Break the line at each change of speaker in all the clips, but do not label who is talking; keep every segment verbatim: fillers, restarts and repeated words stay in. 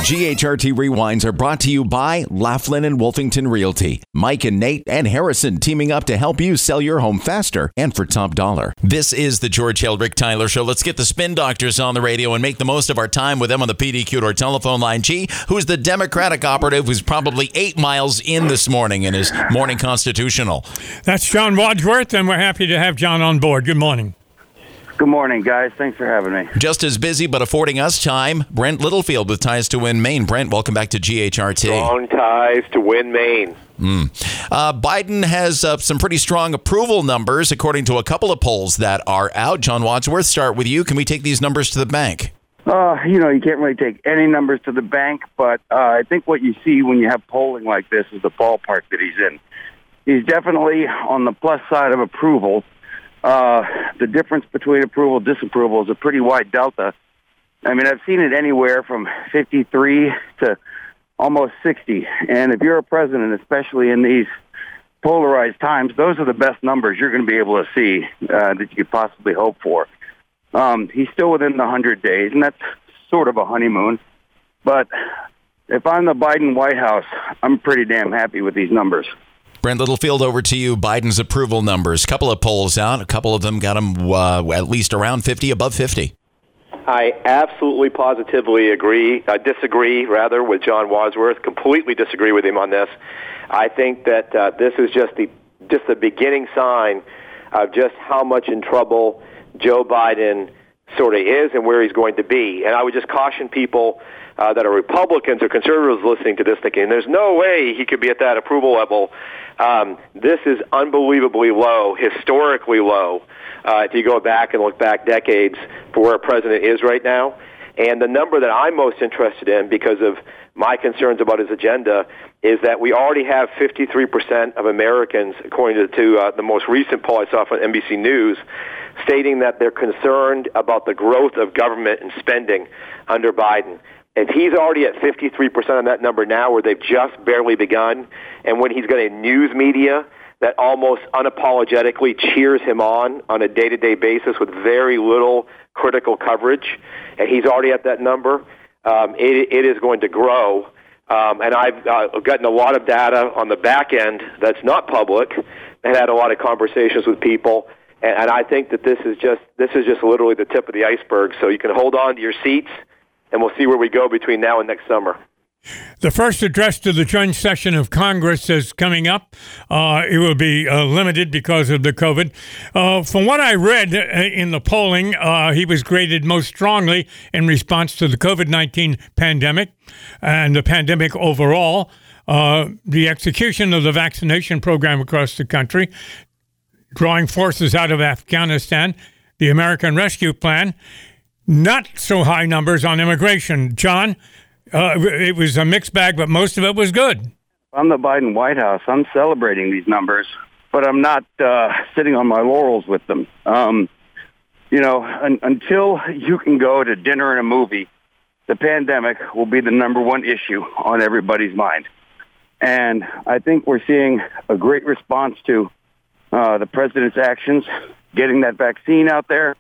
G H R T Rewinds are brought to you by Laughlin and Wolfington Realty. Mike and Nate and Harrison teaming up to help you sell your home faster and for top dollar. This is the George Hill Rick Tyler Show. Let's get the spin doctors on the radio and make the most of our time with them on the P D Q or telephone line. G, who's the Democratic operative who's probably eight miles in this morning in his morning constitutional.
That's John Wadsworth, and we're happy to have John on board. Good morning.
Good morning, guys. Thanks for having me.
Just as busy, but affording us time, Brent Littlefield with Ties to Win Maine. Brent, welcome back to G H R T.
Strong ties to win Maine.
Mm. Uh, Biden has uh, some pretty strong approval numbers, according to a couple of polls that are out. John Wadsworth, start with you. Can we take these numbers to the bank?
Uh, you know, you can't really take any numbers to the bank, but uh, I think what you see when you have polling like this is the ballpark that he's in. He's definitely on the plus side of approval. Uh, the difference between approval and disapproval is a pretty wide delta. I mean, I've seen it anywhere from fifty-three to almost sixty. And if you're a president, especially in these polarized times, those are the best numbers you're going to be able to see uh, that you could possibly hope for. Um, he's still within the one hundred days, and that's sort of a honeymoon. But if I'm the Biden White House, I'm pretty damn happy with these numbers.
Brent Littlefield, over to you. Biden's approval numbers. A couple of polls out. A couple of them got him uh, at least around fifty, above fifty.
I absolutely positively agree, uh, disagree, rather, with John Wadsworth. Completely disagree with him on this. I think that uh, this is just the just the beginning sign of just how much in trouble Joe Biden sort of is and where he's going to be. And I would just caution people uh, that are Republicans or conservatives listening to this thinking, there's no way he could be at that approval level. Um, this is unbelievably low, historically low, uh, if you go back and look back decades for where a president is right now. And the number that I'm most interested in, because of my concerns about his agenda, is that we already have fifty-three percent of Americans, according to, to uh, the most recent poll I saw from N B C News, stating that they're concerned about the growth of government and spending under Biden. If he's already at fifty-three percent on that number now, where they've just barely begun, and when he's got a news media that almost unapologetically cheers him on on a day-to-day basis with very little critical coverage, and he's already at that number, um, it, it is going to grow. Um, and I've uh, gotten a lot of data on the back end that's not public, and had a lot of conversations with people. And, and I think that this is just this is just literally the tip of the iceberg. So you can hold on to your seats, and we'll see where we go between now and next summer.
The first address to the joint session of Congress is coming up. Uh, it will be uh, limited because of the COVID. Uh, from what I read in the polling, uh, he was graded most strongly in response to the COVID nineteen pandemic and the pandemic overall, uh, the execution of the vaccination program across the country, drawing forces out of Afghanistan, the American Rescue Plan, not so high numbers on immigration. John? Uh, it was a mixed bag, but most of it was good.
I'm the Biden White House. I'm celebrating these numbers, but I'm not uh, sitting on my laurels with them. Um, you know, un- until you can go to dinner and a movie, the pandemic will be the number one issue on everybody's mind. And I think we're seeing a great response to uh, the president's actions, getting that vaccine out there,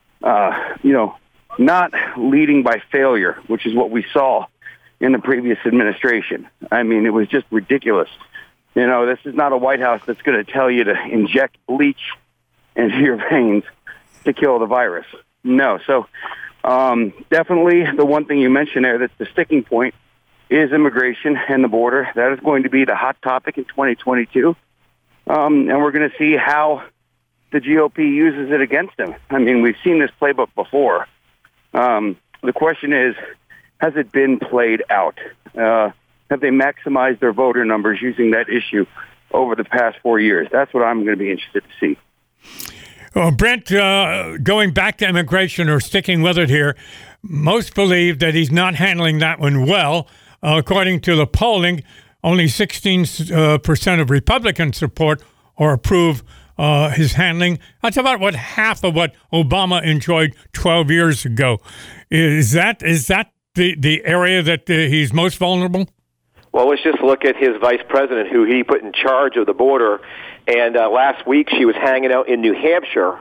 uh, you know, not leading by failure, which is what we saw in the previous administration. I mean, it was just ridiculous. You know, this is not a White House that's going to tell you to inject bleach into your veins to kill the virus. No. So um, definitely the one thing you mentioned there that's the sticking point is immigration and the border. That is going to be the hot topic in twenty twenty-two. Um, and we're going to see how the G O P uses it against him. I mean, we've seen this playbook before. Um, the question is, has it been played out? Uh, have they maximized their voter numbers using that issue over the past four years? That's what I'm going to be interested to see.
Well, Brent, uh, going back to immigration or sticking with it here, most believe that he's not handling that one well. Uh, according to the polling, only sixteen percent of Republicans support or approve Uh, his handling. That's about what half of what Obama enjoyed twelve years ago. Is that is that the, the area that uh, he's most vulnerable?
Well, let's just look at his vice president, who he put in charge of the border. And uh, last week she was hanging out in New Hampshire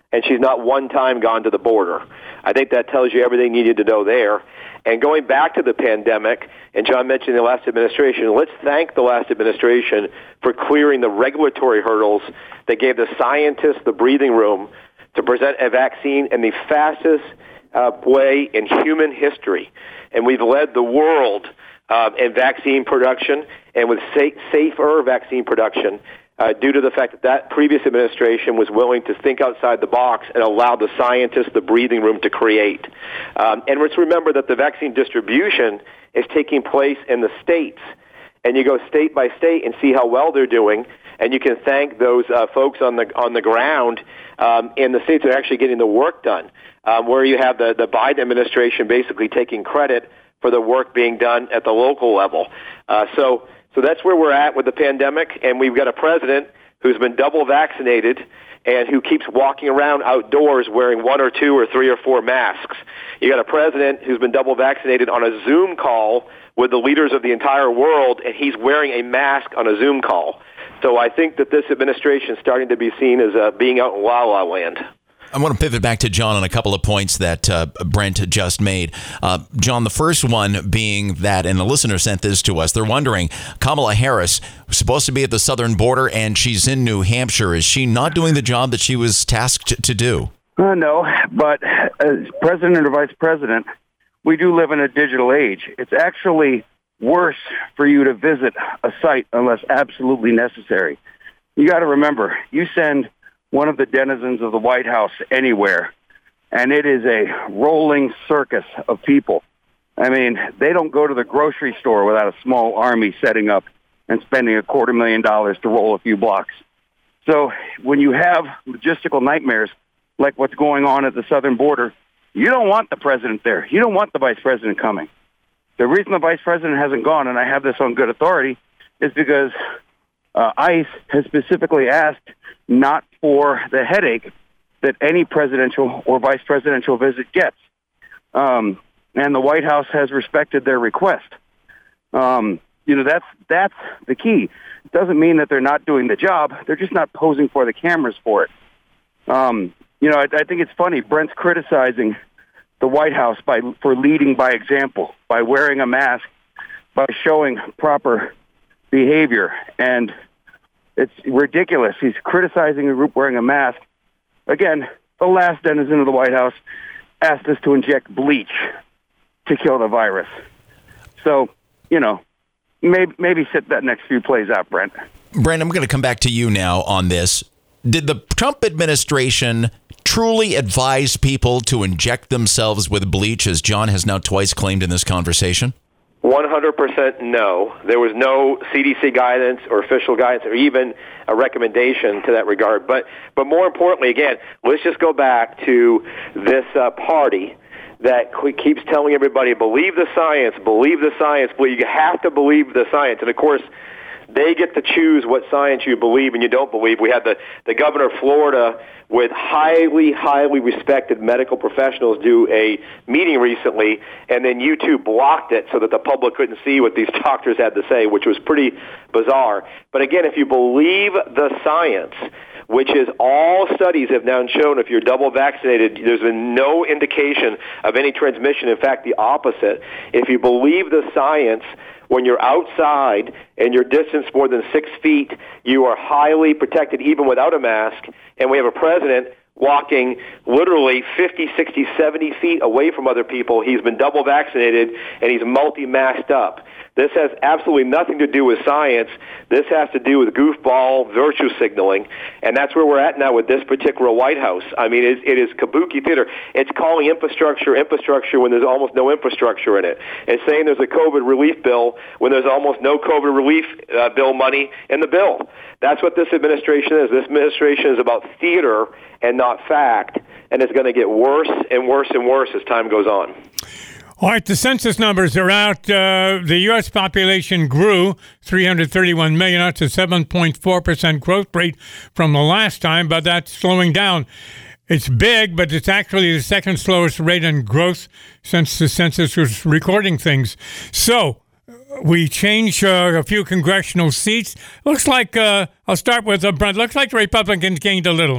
and she's not one time gone to the border. I think that tells you everything you need to know there. And going back to the pandemic, and John mentioned the last administration, let's thank the last administration for clearing the regulatory hurdles that gave the scientists the breathing room to present a vaccine in the fastest uh, way in human history. And we've led the world uh, in vaccine production and with sa- safer vaccine production uh, due to the fact that that previous administration was willing to think outside the box and allow the scientists the breathing room to create. Um, and let's remember that the vaccine distribution is taking place in the states. And you go state by state and see how well they're doing, and you can thank those uh, folks on the on the ground um, in the states that are actually getting the work done, um, where you have the, the Biden administration basically taking credit for the work being done at the local level. Uh, so, so that's where we're at with the pandemic, and we've got a president who's been double vaccinated and who keeps walking around outdoors wearing one or two or three or four masks. You got a president who's been double vaccinated on a Zoom call with the leaders of the entire world, and he's wearing a mask on a Zoom call. So I think that this administration is starting to be seen as uh, being out in La La Land.
I want to pivot back to John on a couple of points that uh, Brent just made. Uh, John, the first one being that, and the listener sent this to us, they're wondering, Kamala Harris was supposed to be at the southern border, and she's in New Hampshire. Is she not doing the job that she was tasked to do?
Uh, no, but as president or vice president, we do live in a digital age. It's actually worse for you to visit a site unless absolutely necessary. You got to remember, you send one of the denizens of the White House anywhere, and it is a rolling circus of people. I mean, they don't go to the grocery store without a small army setting up and spending a quarter million dollars to roll a few blocks. So when you have logistical nightmares like what's going on at the southern border, you don't want the president there. You don't want the vice president coming. The reason the vice president hasn't gone, and I have this on good authority, is because uh, ICE has specifically asked not for the headache that any presidential or vice presidential visit gets. Um, and the White House has respected their request. Um, you know, that's that's the key. It doesn't mean that they're not doing the job. They're just not posing for the cameras for it. Um, you know, I, I think it's funny. Brent's criticizing the White House by for leading by example, by wearing a mask, by showing proper behavior. And it's ridiculous. He's criticizing a group wearing a mask. Again, the last denizen of the White House asked us to inject bleach to kill the virus. So, you know, maybe, maybe sit that next few plays out, Brent.
Brent, I'm going to come back to you now on this. Did the Trump administration truly advise people to inject themselves with bleach, as John has now twice claimed in this conversation?
one hundred percent no. There was no C D C guidance or official guidance or even a recommendation to that regard. But but more importantly, again, let's just go back to this uh, party that keeps telling everybody, believe the science, believe the science, believe. You have to believe the science. And, of course, they get to choose what science you believe and you don't believe. We had the, the governor of Florida with highly, highly respected medical professionals do a meeting recently, and then YouTube blocked it so that the public couldn't see what these doctors had to say, which was pretty bizarre. But again, if you believe the science, which is all studies have now shown if you're double vaccinated, there's been no indication of any transmission. In fact, the opposite. If you believe the science, when you're outside and you're distanced more than six feet, you are highly protected even without a mask. And we have a president walking literally fifty, sixty, seventy feet away from other people. He's been double vaccinated, and he's multi-masked up. This has absolutely nothing to do with science. This has to do with goofball virtue signaling, and that's where we're at now with this particular White House. I mean, it, it is kabuki theater. It's calling infrastructure infrastructure when there's almost no infrastructure in it. It's saying there's a COVID relief bill when there's almost no COVID relief uh, bill money in the bill. That's what this administration is. This administration is about theater and not fact, and it's going to get worse and worse and worse as time goes on.
All right, the census numbers are out. Uh, the U S population grew three hundred thirty-one million. That's a seven point four percent growth rate from the last time, but that's slowing down. It's big, but it's actually the second slowest rate in growth since the census was recording things. So we changed uh, a few congressional seats. Looks like, uh, I'll start with uh, Brent. Looks like the Republicans gained a little.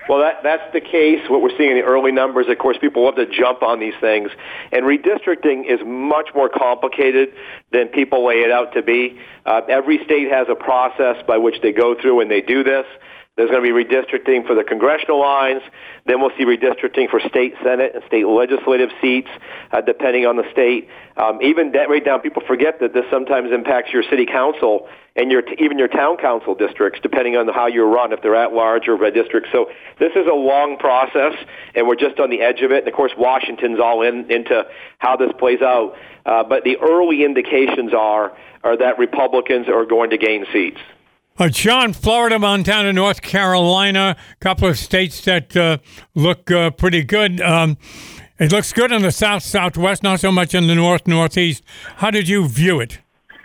Well, that, that's the case. What we're seeing in the early numbers, of course, people love to jump on these things. And redistricting is much more complicated than people lay it out to be. Uh, every state has a process by which they go through and they do this. There's going to be redistricting for the congressional lines. Then we'll see redistricting for state senate and state legislative seats, uh, depending on the state. Um, even that, right down, people forget that this sometimes impacts your city council and your t- even your town council districts, depending on how you're run, if they're at large or red districts. So this is a long process, and we're just on the edge of it. And of course, Washington's all in into how this plays out. Uh, but the early indications are are that Republicans are going to gain seats.
Uh, John, Florida, Montana, North Carolina, a couple of states that uh, look uh, pretty good. Um, it looks good in the south, southwest, not so much in the north, northeast. How did you view it?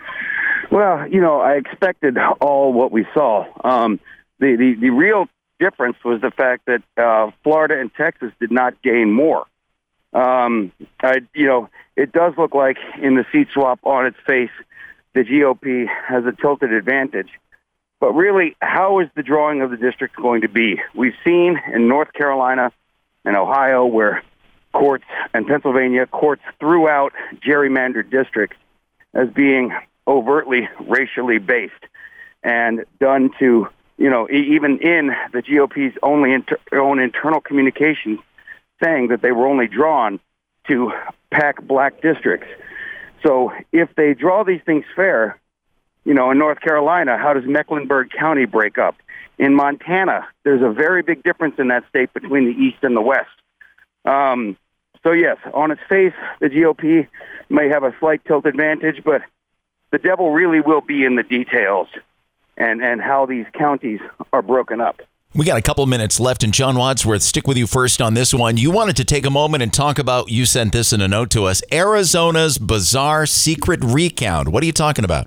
Well, you know, I expected all what we saw. Um, the, the, the real difference was the fact that uh, Florida and Texas did not gain more. Um, I, you know, it does look like in the seat swap on its face, the G O P has a tilted advantage. But really, how is the drawing of the districts going to be? We've seen in North Carolina and Ohio where courts and Pennsylvania courts threw out gerrymandered districts as being overtly racially based and done to, you know, even in the G O P's only inter- own internal communications saying that they were only drawn to pack black districts. So if they draw these things fair, you know, in North Carolina, how does Mecklenburg County break up? In Montana, there's a very big difference in that state between the East and the West. Um, so, yes, on its face, the G O P may have a slight tilt advantage, but the devil really will be in the details and, and how these counties are broken up.
We got a couple minutes left, and John Wadsworth, stick with you first on this one. You wanted to take a moment and talk about, you sent this in a note to us, Arizona's bizarre secret recount. What are you talking about?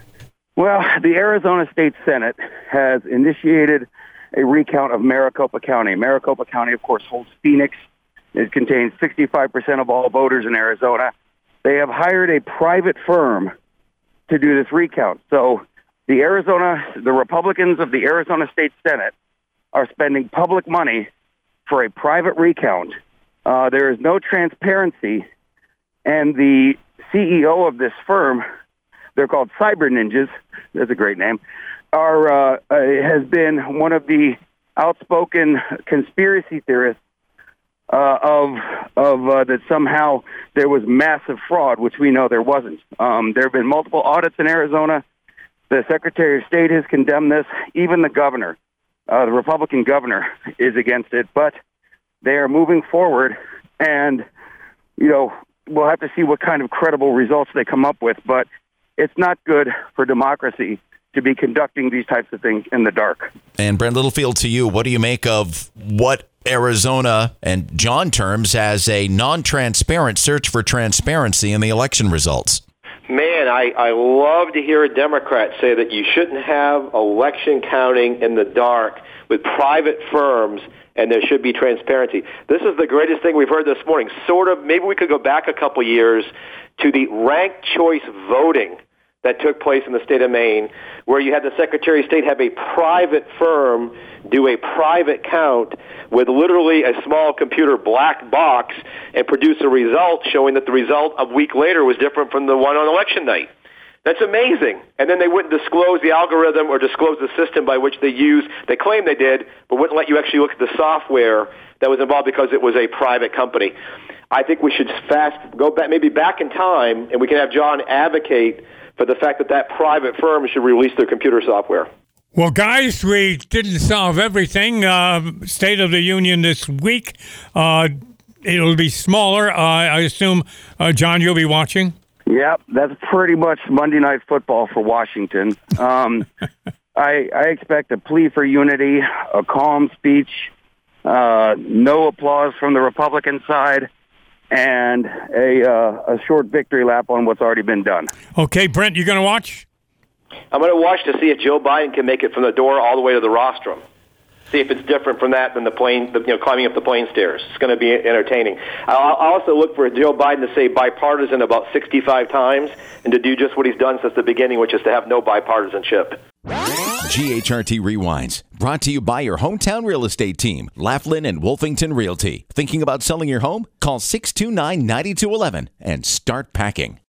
Well, the Arizona State Senate has initiated a recount of Maricopa County. Maricopa County, of course, holds Phoenix. It contains sixty-five percent of all voters in Arizona. They have hired a private firm to do this recount. So the Arizona, the Republicans of the Arizona State Senate are spending public money for a private recount. Uh, there is no transparency, and the C E O of this firm, they're called Cyber Ninjas, that's a great name, are uh, uh, has been one of the outspoken conspiracy theorists uh, of of uh, that somehow there was massive fraud, which we know there wasn't. Um, there have been multiple audits in Arizona. The Secretary of State has condemned this. Even the governor, uh, the Republican governor, is against it. But they are moving forward, and you know we'll have to see what kind of credible results they come up with. But it's not good for democracy to be conducting these types of things in the dark.
And Brent Littlefield, to you, what do you make of what Arizona and John terms as a non-transparent search for transparency in the election results?
Man, I, I love to hear a Democrat say that you shouldn't have election counting in the dark with private firms and there should be transparency. This is the greatest thing we've heard this morning. Sort of, maybe we could go back a couple years to the ranked choice voting that took place in the state of Maine, where you had the Secretary of State have a private firm do a private count with literally a small computer black box and produce a result showing that the result a week later was different from the one on election night. That's amazing. And then they wouldn't disclose the algorithm or disclose the system by which they use. They claim they did, but wouldn't let you actually look at the software that was involved because it was a private company. I think we should fast go back, maybe back in time, and we can have John advocate for the fact that that private firm should release their computer software.
Well, guys, we didn't solve everything. Uh, State of the Union this week. Uh, it'll be smaller. Uh, I assume, uh, John, you'll be watching?
Yep, that's pretty much Monday Night Football for Washington. Um, I, I expect a plea for unity, a calm speech, uh, no applause from the Republican side, and a uh, a short victory lap on what's already been done.
Okay, Brent, you going to watch?
I'm going to watch to see if Joe Biden can make it from the door all the way to the rostrum. See if it's different from that than the plane, the, you know, climbing up the plane stairs. It's going to be entertaining. I'll, I'll also look for Joe Biden to say bipartisan about sixty-five times and to do just what he's done since the beginning, which is to have no bipartisanship.
G H R T Rewinds, brought to you by your hometown real estate team, Laughlin and Wolfington Realty. Thinking about selling your home? Call six two nine, nine two one one and start packing.